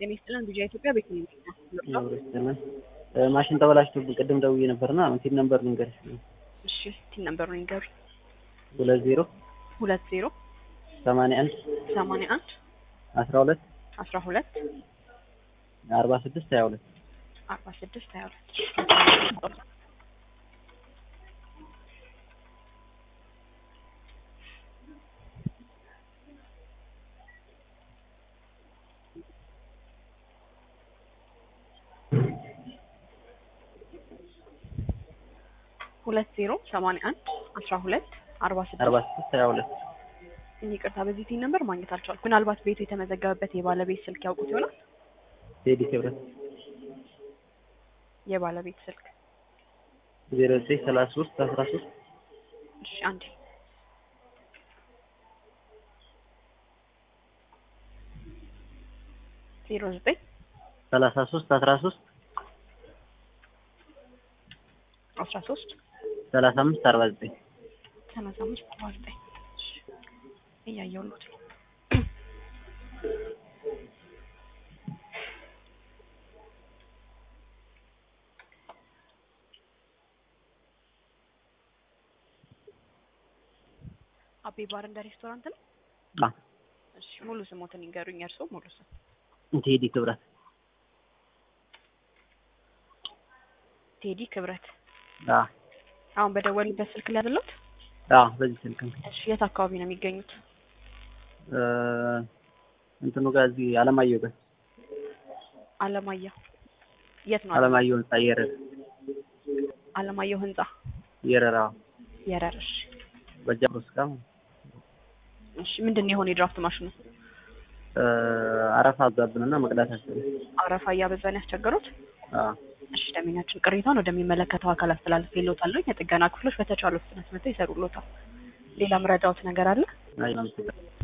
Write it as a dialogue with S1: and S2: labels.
S1: ጤና ይስጥልን ቢጃ ኢትዮጵያ ቤት ነው።
S2: ማሽን ተበላሽቶብኝ ቅድም ደውዬ ነበርና እንትን ነበር ልንገርሽ።
S1: እሺ ቲን ነምበሩን ይንገሩ።
S2: 20
S1: 81
S2: 12
S1: 12
S2: 46 22
S1: 46 22 2081 12 46
S2: 22
S1: ይቅርታ በዚህ ቲን ነምበር ማግኘት አልቻልኩም። ምናልባት ቤቱ የተመዘገበበት የባለቤት ስልክ ያውቁት ይሆናል።
S2: ቴዲ ክብረት
S1: የባለቤት ስልክ
S2: 0933 13
S1: እሺ አንዴ 09
S2: 33 13
S1: 13
S2: 35 49
S1: 35 49 እያየሁት ነው። አቤ ባር እንደ ሬስቶራንት ነው። እሺ ሙሉ ስሞትን ይንገሩኝ። እርሶ ሙሉ ስም?
S2: ቴዲ ክብረት።
S1: ቴዲ ክብረት።
S2: አሁን
S1: በደወሉበት ስልክ ላይ አይደለም?
S2: በዚህ ስልክ ነው።
S1: እሺ የት አካባቢ ነው የሚገኙት?
S2: እንትኑ ጋር እዚህ አለማየሁ ጋር።
S1: አለማየሁ የት ነው?
S2: አለማየሁ ህንጻ የረር።
S1: አለማየሁ ህንጻ
S2: የረራ
S1: የረር። እሺ
S2: በጃብሮስ ጋር።
S1: እሺ ምንድነው የሆነ የድራፍት ማሽኑ?
S2: አረፋ አዛብንና መቅዳት አሰለ።
S1: አረፋ እያበዛን ያስቸገሩት? እሺ ደምኛችን ቅሬታውን ወደሚመለከተው አካል አስተላልፌልዎታለሁ። የጥገና ክፍሎች በተቻለው ፍጥነት መጥተው ይሰሩልዎታል። ሌላ ምረዳዎት ነገር አለ?
S2: አይ